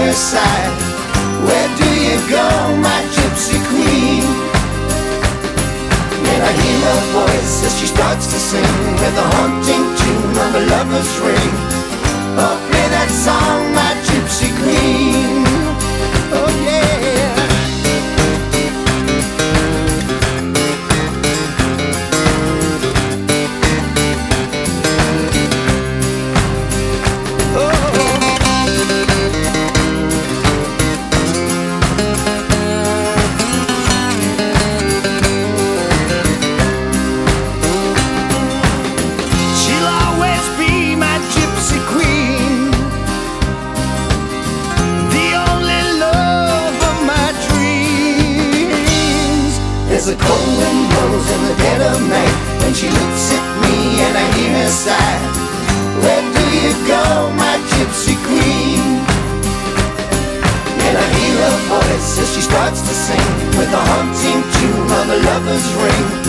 her sigh. Where do you go, my gypsy queen? And I hear her voice as she starts to sing with a haunting tune of a lover's ring. Oh, play that song, my gypsy queen. Oh yeah. There's a cold wind blows in the dead of night when she looks at me and I hear her sigh. Where do you go, my gypsy queen? And I hear her voice as she starts to sing with a haunting tune of a lover's ring.